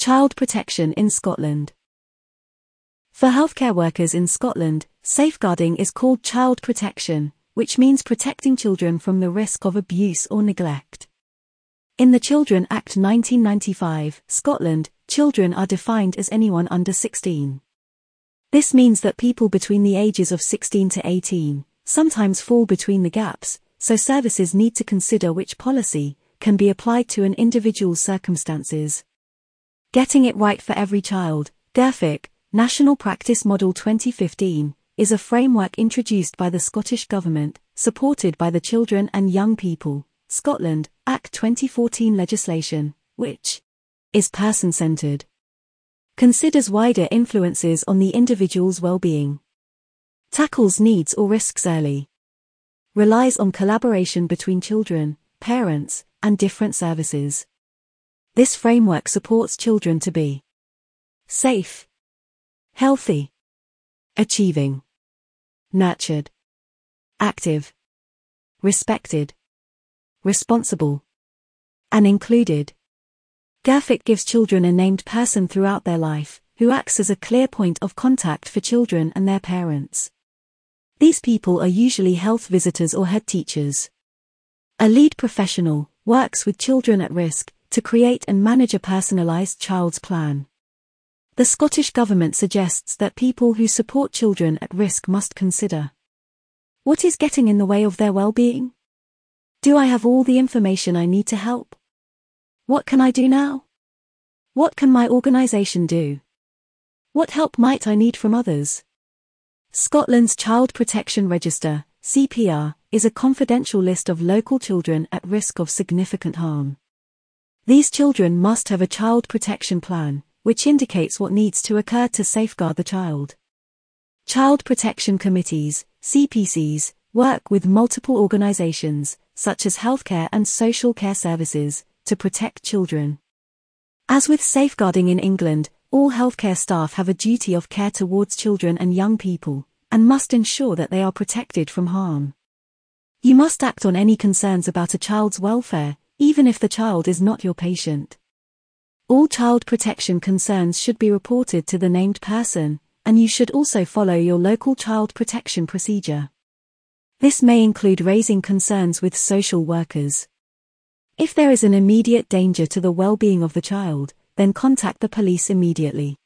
Child protection in Scotland. For healthcare workers in Scotland, safeguarding is called child protection, which means protecting children from the risk of abuse or neglect. In the Children Act 1995, Scotland, children are defined as anyone under 16. This means that people between the ages of 16 to 18 sometimes fall between the gaps, so services need to consider which policy can be applied to an individual's circumstances. Getting it right for every child, GERFIC, National Practice Model 2015, is a framework introduced by the Scottish Government, supported by the Children and Young People, Scotland, Act 2014 legislation, which is person-centred, considers wider influences on the individual's well-being, tackles needs or risks early, relies on collaboration between children, parents, and different services. This framework supports children to be safe, healthy, achieving, nurtured, active, respected, responsible, and included. GERFIC gives children a named person throughout their life, who acts as a clear point of contact for children and their parents. These people are usually health visitors or head teachers. A lead professional works with children at risk to create and manage a personalised child's plan. The Scottish Government suggests that people who support children at risk must consider: what is getting in the way of their well-being? Do I have all the information I need to help? What can I do now? What can my organisation do? What help might I need from others? Scotland's Child Protection Register, CPR, is a confidential list of local children at risk of significant harm. These children must have a child protection plan, which indicates what needs to occur to safeguard the child. Child Protection Committees, CPCs, work with multiple organisations, such as healthcare and social care services, to protect children. As with safeguarding in England, all healthcare staff have a duty of care towards children and young people, and must ensure that they are protected from harm. You must act on any concerns about a child's welfare, even if the child is not your patient. All child protection concerns should be reported to the named person, and you should also follow your local child protection procedure. This may include raising concerns with social workers. If there is an immediate danger to the well-being of the child, then contact the police immediately.